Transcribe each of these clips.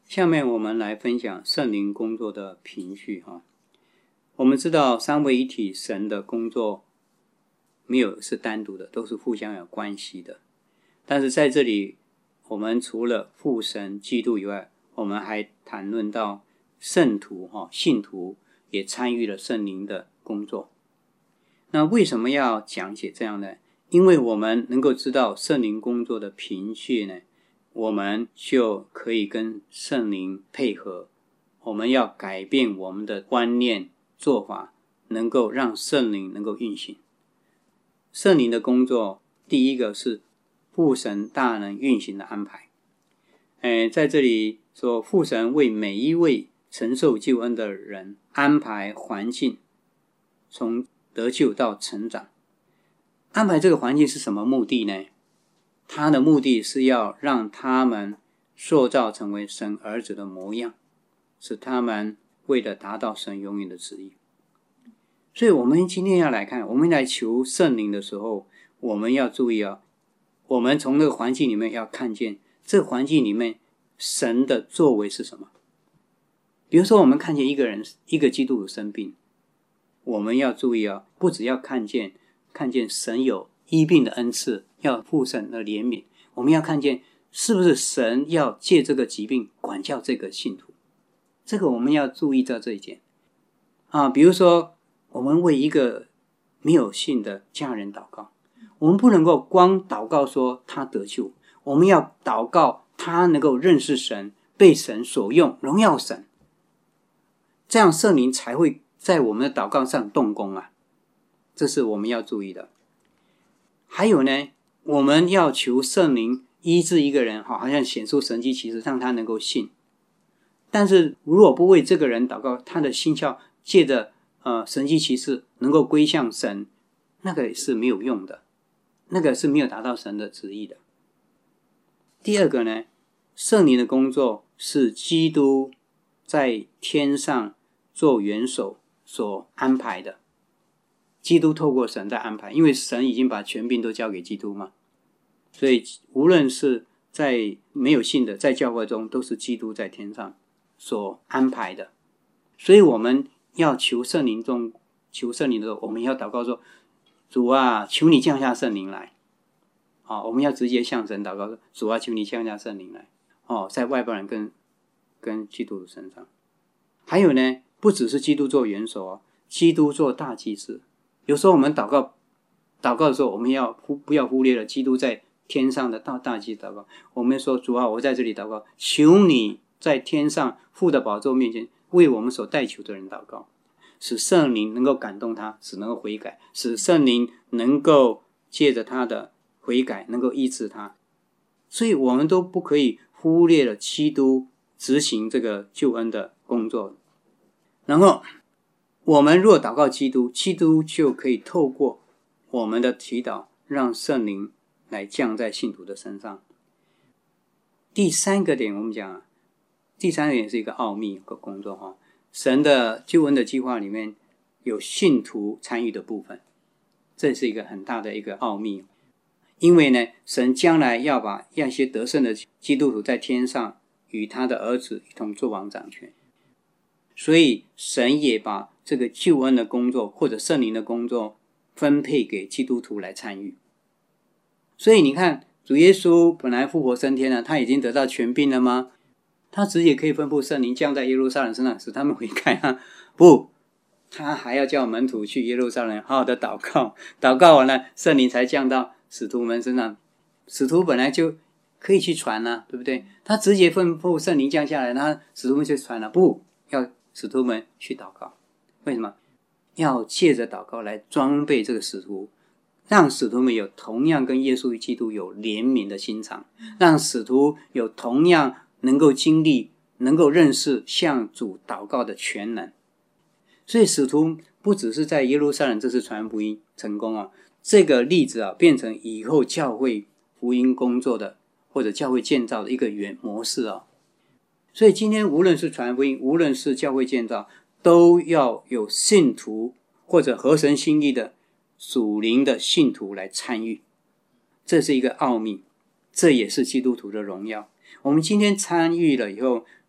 下面我们来分享圣灵工作的凭据。我们知道三位一体神的工作没有是单独的，都是互相有关系的。但是在这里我们除了父神基督以外，我们还谈论到圣徒信徒也参与了圣灵的工作。那为什么要讲解这样呢？因为我们能够知道圣灵工作的凭据呢，我们就可以跟圣灵配合，我们要改变我们的观念做法，能够让圣灵能够运行。圣灵的工作第一个是父神大能运行的安排。在这里说父神为每一位承受救恩的人安排环境，从得救到成长。安排这个环境是什么目的呢？他的目的是要让他们塑造成为神儿子的模样，使他们为了达到神永远的旨意。所以我们今天要来看，我们来求圣灵的时候，我们要注意我们从那个环境里面要看见这个环境里面神的作为是什么。比如说我们看见一个基督徒生病，我们要注意不只要看见神有医病的恩赐，要父神的怜悯，我们要看见是不是神要借这个疾病管教这个信徒，这个我们要注意到这一点比如说我们为一个没有信的家人祷告，我们不能够光祷告说他得救，我们要祷告他能够认识神，被神所用，荣耀神，这样圣灵才会在我们的祷告上动工这是我们要注意的。还有呢，我们要求圣灵医治一个人，好像显出神迹奇事，让他能够信。但是如果不为这个人祷告，他的心窍借着神迹奇事能够归向神，那个是没有用的，那个是没有达到神的旨意的。第二个呢，圣灵的工作是基督在天上做元首所安排的。基督透过神在安排，因为神已经把权柄都交给基督嘛，所以无论是在没有信的，在教会中，都是基督在天上所安排的。所以我们要求圣灵的时候，我们要祷告说，主啊，求你降下圣灵来。我们要直接向神祷告说，主啊，求你降下圣灵来。在外邦人跟基督的身上。还有呢，不只是基督做元首基督做大祭司。有时候我们祷告的时候，我们不要忽略了基督在天上的大祭司祷告。我们说，主啊，我在这里祷告，求你在天上父的宝座面前为我们所代求的人祷告，使圣灵能够感动他，使能够悔改，使圣灵能够借着他的悔改能够医治他。所以我们都不可以忽略了基督执行这个救恩的工作。然后我们若祷告基督就可以透过我们的祈祷让圣灵来降在信徒的身上。第三个点我们讲第三个点是一个奥秘的工作神的救恩的计划里面有信徒参与的部分，这是一个很大的一个奥秘。因为呢，神将来要把一些得胜的基督徒在天上与他的儿子一同作王掌权，所以神也把这个救恩的工作或者圣灵的工作分配给基督徒来参与。所以你看，主耶稣本来复活升天了，他已经得到权柄了吗？他直接可以吩咐圣灵降在耶路撒冷身上，使他们悔改不，他还要叫门徒去耶路撒冷好好的祷告，祷告完了，圣灵才降到使徒们身上。使徒本来就可以去传对不对？他直接吩咐圣灵降下来，他使徒们就传了，不，要使徒们去祷告。为什么？要借着祷告来装备这个使徒，让使徒们有同样跟耶稣基督有怜悯的心肠，让使徒有同样能够经历能够认识向主祷告的全能。所以使徒不只是在耶路撒冷这次传福音成功这个例子变成以后教会福音工作的或者教会建造的一个模式所以今天无论是传福音，无论是教会建造，都要有信徒或者合神心意的属灵的信徒来参与，这是一个奥秘，这也是基督徒的荣耀。我们今天参与了以后，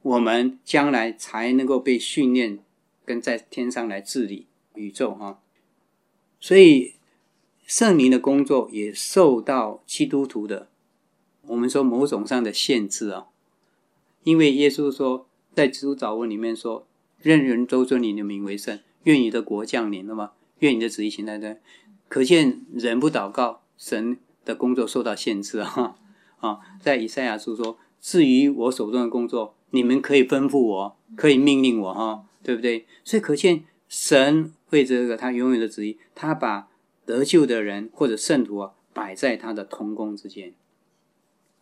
我们将来才能够被训练跟在天上来治理宇宙所以圣灵的工作也受到基督徒的我们说某种上的限制因为耶稣说在基督祷文里面说，任人都尊你的名为圣，愿你的国降临，那么愿你的旨意行在这，可见人不祷告，神的工作受到限制在以赛亚书说，至于我手中的工作，你们可以吩咐我，可以命令我对不对？所以可见神为这个他永远的旨意，他把得救的人或者圣徒摆在他的同工之间。